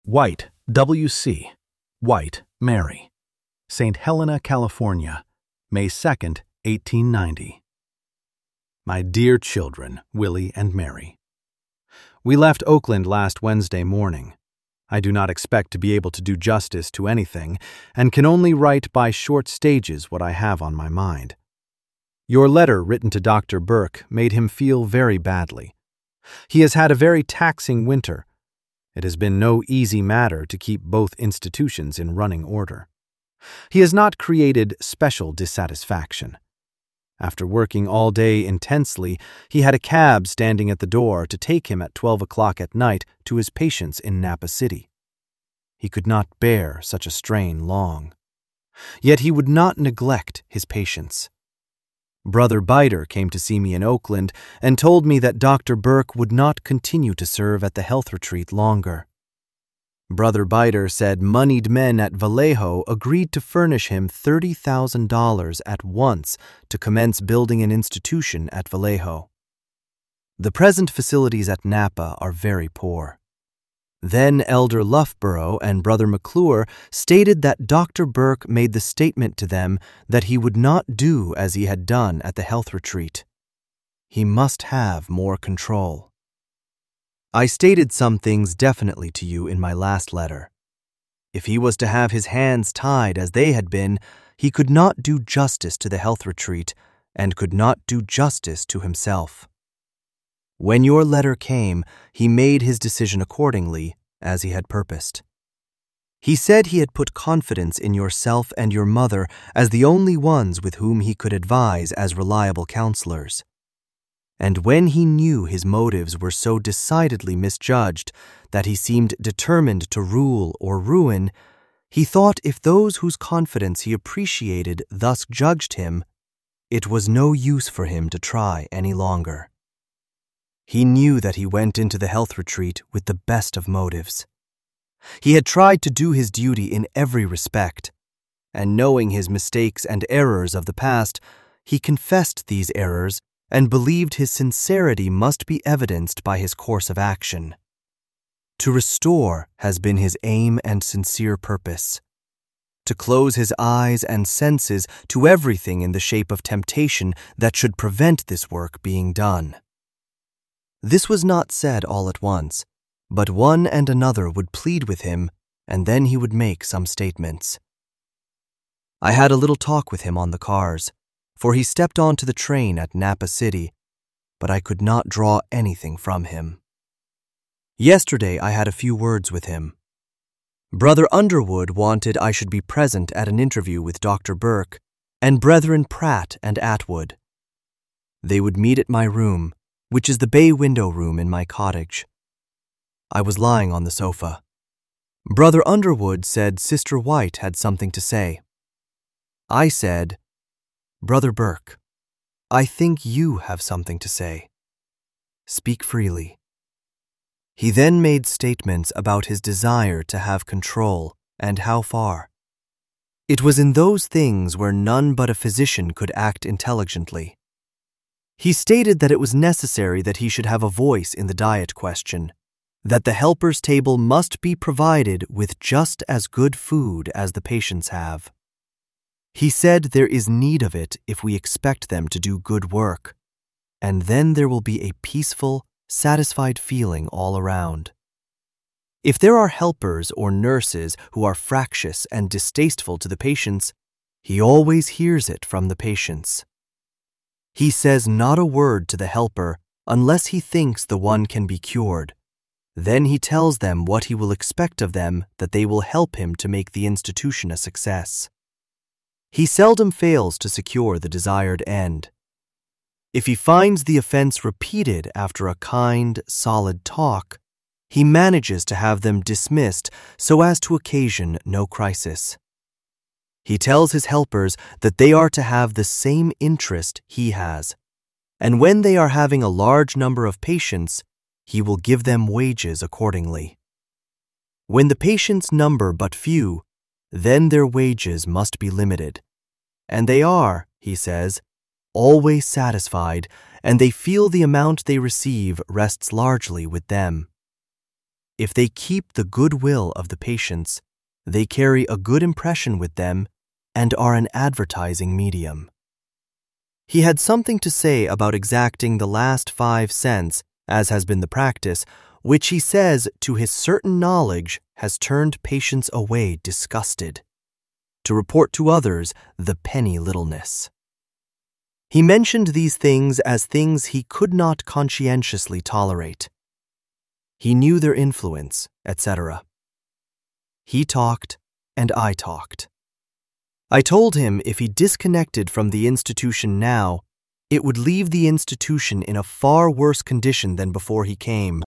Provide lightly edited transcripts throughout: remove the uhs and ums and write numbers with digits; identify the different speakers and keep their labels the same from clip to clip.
Speaker 1: White, W.C. White, Mary. St. Helena, California, May 2nd, 1890. My dear children, Willie and Mary. We left Oakland last Wednesday morning. I do not expect to be able to do justice to anything, and can only write by short stages what I have on my mind. Your letter written to Dr. Burke made him feel very badly. He has had a very taxing winter. It has been no easy matter to keep both institutions in running order. He has not created special dissatisfaction. After working all day intensely, he had a cab standing at the door to take him at 12 o'clock at night to his patients in Napa City. He could not bear such a strain long. Yet he would not neglect his patients. Brother Biter came to see me in Oakland and told me that Dr. Burke would not continue to serve at the health retreat longer. Brother Biter said moneyed men at Vallejo agreed to furnish him $30,000 at once to commence building an institution at Vallejo. The present facilities at Napa are very poor. Then Elder Loughborough and Brother McClure stated that Dr. Burke made the statement to them that he would not do as he had done at the health retreat. He must have more control. I stated some things definitely to you in my last letter. If he was to have his hands tied as they had been, he could not do justice to the health retreat and could not do justice to himself. When your letter came, he made his decision accordingly, as he had purposed. He said he had put confidence in yourself and your mother as the only ones with whom he could advise as reliable counselors. And when he knew his motives were so decidedly misjudged that he seemed determined to rule or ruin, he thought if those whose confidence he appreciated thus judged him, it was no use for him to try any longer. He knew that he went into the health retreat with the best of motives. He had tried to do his duty in every respect, and knowing his mistakes and errors of the past, he confessed these errors and believed his sincerity must be evidenced by his course of action. To restore has been his aim and sincere purpose. To close his eyes and senses to everything in the shape of temptation that should prevent this work being done. This was not said all at once, but one and another would plead with him, and then he would make some statements. I had a little talk with him on the cars, for he stepped onto the train at Napa City, but I could not draw anything from him. Yesterday I had a few words with him. Brother Underwood wanted I should be present at an interview with Dr. Burke and Brethren Pratt and Atwood. They would meet at my room, which is the bay window room in my cottage. I was lying on the sofa. Brother Underwood said Sister White had something to say. I said, Brother Burke, I think you have something to say. Speak freely. He then made statements about his desire to have control and how far. It was in those things where none but a physician could act intelligently. He stated that it was necessary that he should have a voice in the diet question, that the helpers' table must be provided with just as good food as the patients have. He said there is need of it if we expect them to do good work, and then there will be a peaceful, satisfied feeling all around. If there are helpers or nurses who are fractious and distasteful to the patients, he always hears it from the patients. He says not a word to the helper unless he thinks the one can be cured. Then he tells them what he will expect of them, that they will help him to make the institution a success. He seldom fails to secure the desired end. If he finds the offense repeated after a kind, solid talk, he manages to have them dismissed so as to occasion no crisis. He tells his helpers that they are to have the same interest he has, and when they are having a large number of patients, he will give them wages accordingly. When the patients number but few, then their wages must be limited, and they are, he says, always satisfied, and they feel the amount they receive rests largely with them.
Speaker 2: If they keep the goodwill of the patients, they carry a good impression with them and are an advertising medium. He had something to say about exacting the last 5 cents, as has been the practice, which he says, to his certain knowledge, has turned patients away disgusted, to report to others the penny littleness. He mentioned these things as things he could not conscientiously tolerate. He knew their influence, etc. He talked, and I talked. I told him if he disconnected from the institution now, it would leave the institution in a far worse condition than before he came.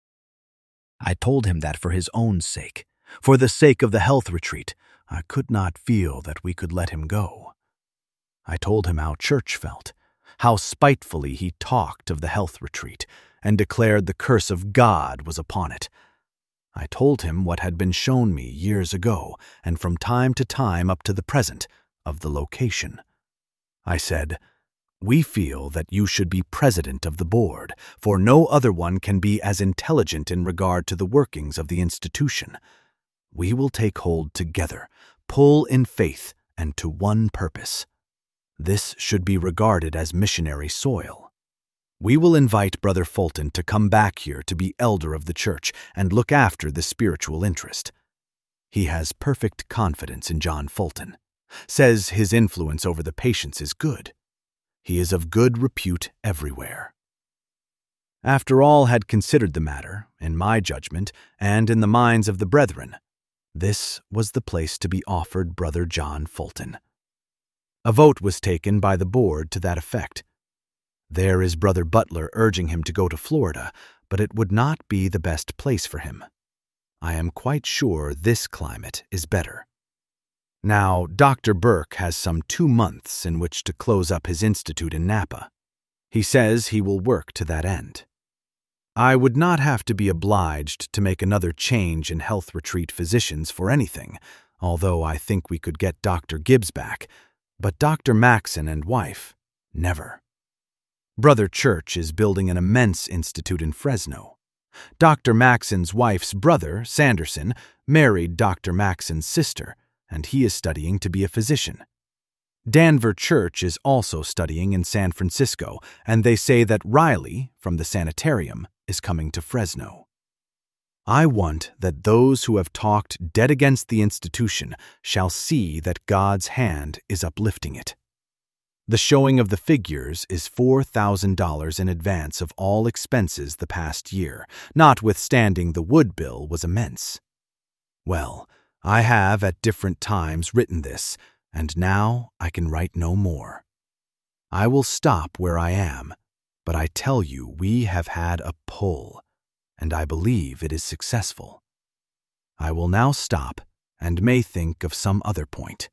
Speaker 1: I told him that for his own sake, for the sake of the health retreat, I could not feel that we could let him go. I told him how Church felt, how spitefully he talked of the health retreat, and declared the curse of God was upon it. I told him what had been shown me years ago, and from time to time up to the present, of the location. I said, "We feel that you should be president of the board, for no other one can be as intelligent in regard to the workings of the institution. We will take hold together, pull in faith, and to one purpose. This should be regarded as missionary soil. We will invite Brother Fulton to come back here to be elder of the church and look after the spiritual interest. He has perfect confidence in John Fulton, says his influence over the patients is good. He is of good repute everywhere." After all had considered the matter, in my judgment, and in the minds of the brethren, this was the place to be offered Brother John Fulton. A vote was taken by the board to that effect. There is Brother Butler urging him to go to Florida, but it would not be the best place for him. I am quite sure this climate is better. Now, Dr. Burke has some 2 months in which to close up his institute in Napa. He says he will work to that end. I would not have to be obliged to make another change in health retreat physicians for anything, although I think we could get Dr. Gibbs back, but Dr. Maxon and wife, never. Brother Church is building an immense institute in Fresno. Dr. Maxon's wife's brother, Sanderson, married Dr. Maxon's sister, and he is studying to be a physician. Danver Church is also studying in San Francisco, and they say that Riley, from the sanitarium, is coming to Fresno. I want that those who have talked dead against the institution shall see that God's hand is uplifting it. The showing of the figures is $4,000 in advance of all expenses the past year, notwithstanding the wood bill was immense. Well, I have at different times written this, and now I can write no more. I will stop where I am, but I tell you we have had a pull, and I believe it is successful. I will now stop and may think of some other point.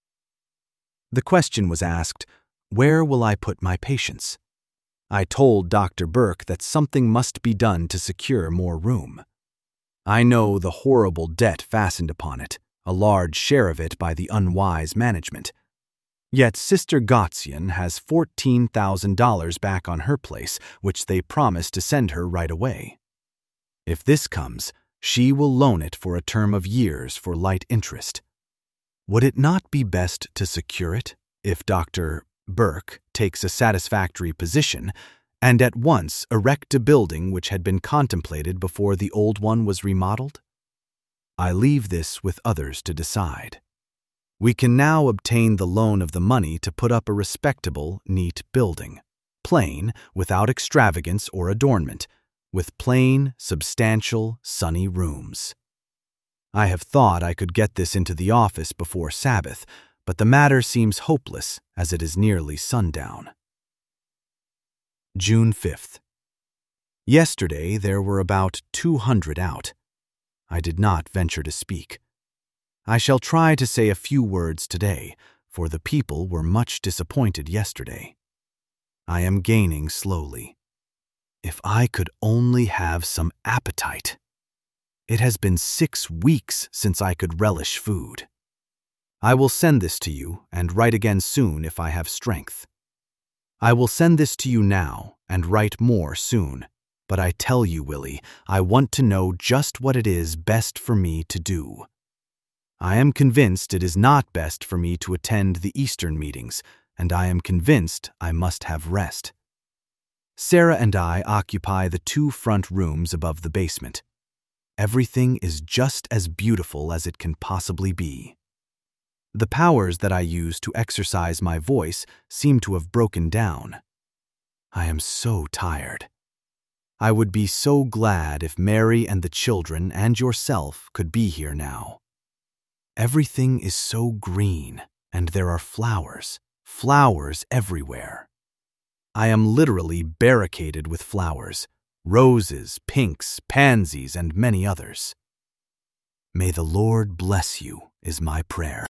Speaker 1: The question was asked, where will I put my patients? I told Dr. Burke that something must be done to secure more room. I know the horrible debt fastened upon it, a large share of it by the unwise management. Yet Sister Gotzian has $14,000 back on her place, which they promised to send her right away. If this comes, she will loan it for a term of years for light interest. Would it not be best to secure it if Dr. Burke takes a satisfactory position and at once erect a building which had been contemplated before the old one was remodeled? I leave this with others to decide. We can now obtain the loan of the money to put up a respectable, neat building, plain, without extravagance or adornment, with plain, substantial, sunny rooms. I have thought I could get this into the office before Sabbath, but the matter seems hopeless as it is nearly sundown. June 5th. Yesterday there were about 200 out. I did not venture to speak. I shall try to say a few words today, for the people were much disappointed yesterday. I am gaining slowly. If I could only have some appetite. It has been 6 weeks since I could relish food. I will send this to you and write again soon if I have strength. I will send this to you now and write more soon, But I tell you, Willie, I want to know just what it is best for me to do. I am convinced it is not best for me to attend the Eastern meetings, and I am convinced I must have rest. Sarah and I occupy the 2 front rooms above the basement. Everything is just as beautiful as it can possibly be. The powers that I use to exercise my voice seem to have broken down. I am so tired. I would be so glad if Mary and the children and yourself could be here now. Everything is so green, and there are flowers everywhere. I am literally barricaded with flowers, roses, pinks, pansies, and many others. May the Lord bless you, is my prayer.